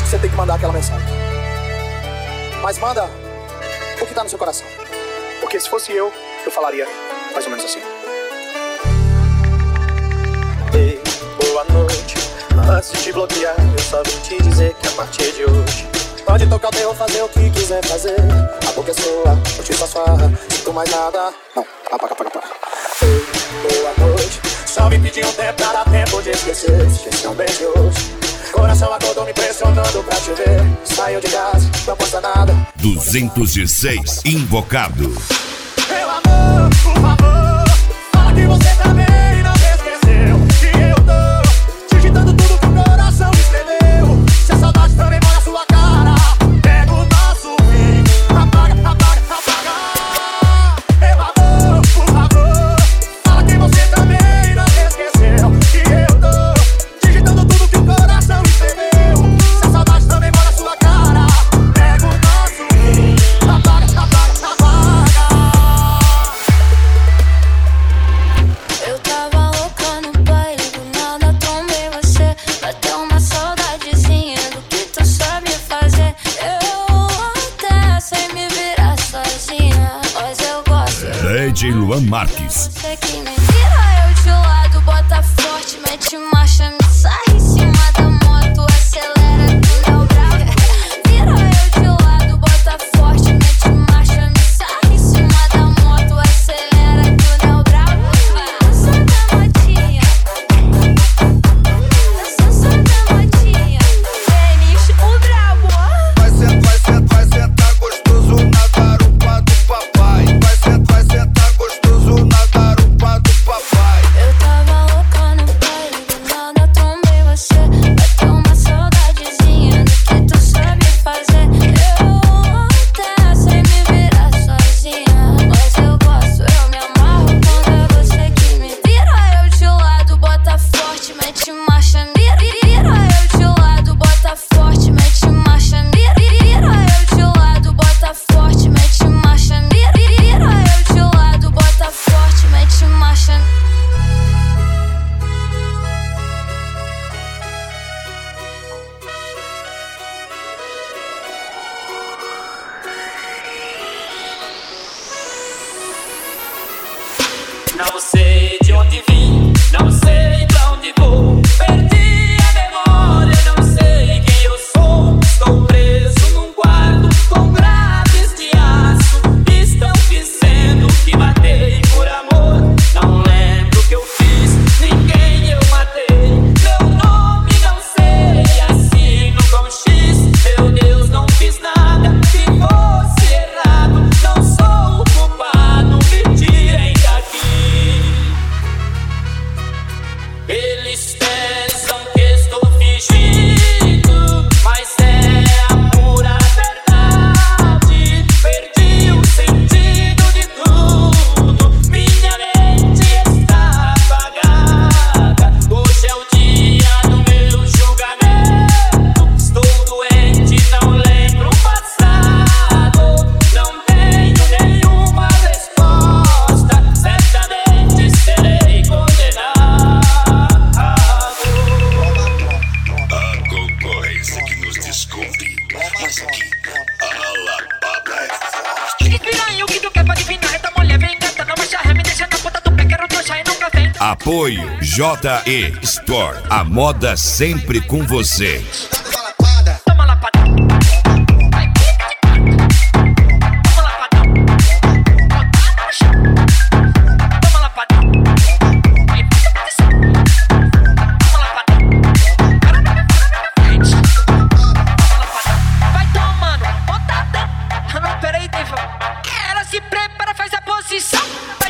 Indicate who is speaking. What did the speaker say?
Speaker 1: você tem que mandar aquela mensagem. Mas manda o que tá no seu coração. Porque se fosse eu falaria mais ou menos assim. Ei, boa noite. Antes de te bloquear, eu só vim te dizer que a partir de hoje pode tocar o terror, fazer o que quiser fazer. A boca é sua, curtir suas farras, sinto mais nada. Não, apaga. Ei, boa noite. Só vim pedir um tempo pra dar tempo de esquecer. Esqueci um beijo hoje. Coração acordou me pressionando pra te ver. Saiu de casa, não custa nada.
Speaker 2: 206 Invocado.
Speaker 1: Meu amor, por favor, fala que você também não me esqueceu. Que eu tô digitando tudo que o coração escreveu. Se a saudade também mora na sua cara, pega o nosso fim, apaga. Meu amor, por favor, fala que você também não me esqueceu. Que eu tô digitando tudo que o coração escreveu. Se a saudade também mora na sua cara, pega o nosso fim, apaga.
Speaker 3: Eu tava louca no baile, do nada tomei você. Bateu uma saudadezinha do que tu sabe fazer. Eu até sei me virar sozinha, mas eu gosto.
Speaker 2: DJ Luan Marques.
Speaker 3: Você que me vira eu de lado, bota forte, mete marcha, me sai em cima da moto, acelera que não bravo. Vira eu de lado, bota forte, mete marcha, me sai em cima da moto, acelera que não bravo. Dança da motinha, dança da motinha, Denis o brabo.
Speaker 4: Vai sentar gostoso na garupa do papai. Vai sentar gostoso na garupa do papai.
Speaker 3: Eu tava louca no baile, do nada tomei você. Bateu uma saudadezinha do que tu sabe fazer. Eu até sei me virar sozinha, mas eu gosto, eu me amarro quando é você que me vira eu de lado, bota forte, mete marcha, vira eu de lado, bota forte, mete marcha, vira eu de lado, bota forte, mete marcha, vira eu de lado, bota forte, mete marcha.
Speaker 5: Não sei de onde vim, não sei pra onde vou. Perdi a memória, não sei quem eu sou. Estou preso num quarto com grades de aço. Estão dizendo que matei por amor. Não lembro o que eu fiz, ninguém eu matei. Meu nome não sei, assino com X. Meu Deus, não fiz nada que fosse errado. Não sou o culpado, me tirem daqui. Eles pensam que estou fingindo, mas é a pura verdade. Perdi o sentido de tudo, minha mente está apagada. Hoje é o dia do meu julgamento. Estou doente, não lembro o passado. Não tenho nenhuma resposta, certamente serei condenado.
Speaker 2: A concorrência que nos descobre. Mas aqui, a lapada é forte.
Speaker 5: Piranha, o que tu quer pode vir na reta, mulher vem cantando, marcha ré, me deixa na ponta do pé, quero trouxa e nunca vem.
Speaker 2: Apoio JE Store. A moda sempre com você.
Speaker 5: Toma lapada. Vai, toma lapada. Bota no chão. Toma lapada. Vai, toma lapada. Para na minha frente. Toma lapada. Vai tomando, pontada. Não, peraí, Deva. Ela se prepara, faz a posição.